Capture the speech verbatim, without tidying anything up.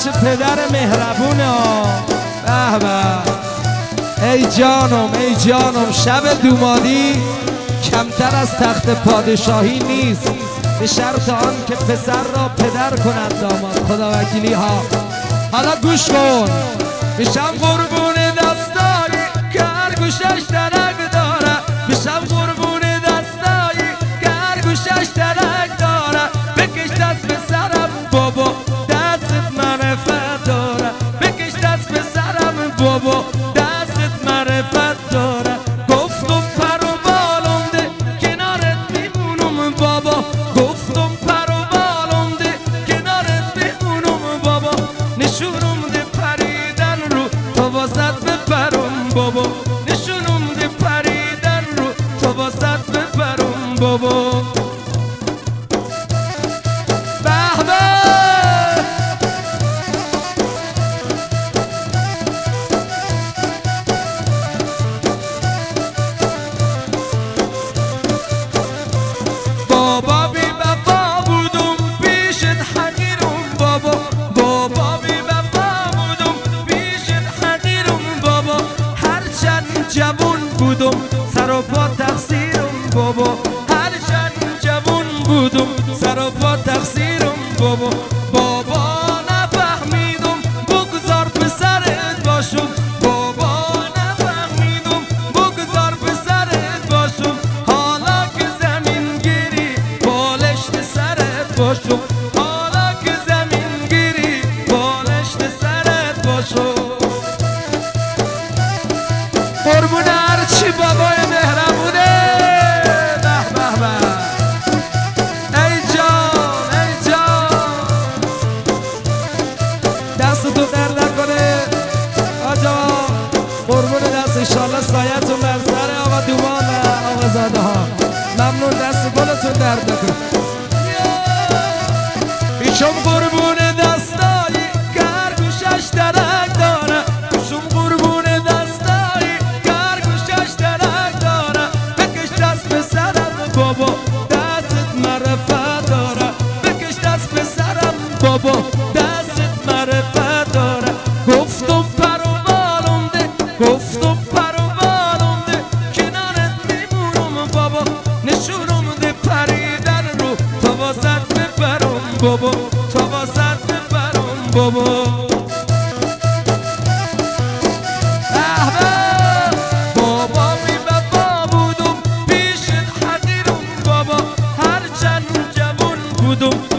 چه پدر مهربونه ها. به به ای جانم ای جانم، شب دومادی کمتر از تخت پادشاهی نیست، به شرط آن که پسر را پدر کند داماد. خدا وکیلی ها. حالا گوش کن، میشم قربون دستایی که هر گوشش درک داره، میشم قربون دستایی که هر گوشش درک داره. بکش دست به سرم بابا، دستت معرفت داره. بکش دست به سرم بابا، دستت معرفت داره. گفتم پر و بالم ده کنارت میمونم بابا، گفتم پر و بالم ده کنارت میمونم بابا. نشونم ده پریدن رو تا واسط بپرم بابا، نشونم ده پریدن رو تا واسط بپرم بابا. بابا بی وفا بودم پیشت حقیرم بابا، بابا بی وفا بودم پیشت حقیرم بابا. هرچند جوون بودم سر و پا تقصیرم بابا، هرچند جوون بودم سر و پا تقصیرم بابا. بابا نفهمیدم بگذار پسرت باشم، بابا نفهمیدم بگذار پسرت باشم. حالا که زمین گیری بالشت سرت باشم، حالا که زمین گیری بالشت سرت باشم. قربون هرچی بابای مهربونه. به به به ای جان ای جان، دست تو در نکنه آجا. قربون دست انشالله سایتون بر سر آقا دومان آقا زاده ها. ممنون، دست گلتون درد نکنه. ایشم قربون دستایی که هر گوشش درک داره، ایشم قربون دستایی که هر گوشش درک داره. بکش دست به سرم بابا، دستت معرفت داره. بکش دست به سرم بابا، دستت معرفت داره. گفتم پر و بالم ده، گفتم پر و بالم ده کنارت میمونم بابا. نشونم ده پریدن رو تا واسط بپرم بابا، تا واسط بپرم بابا. بابا بی وفا بودم پیشت حقیرم بابا، هرچند جوون بودم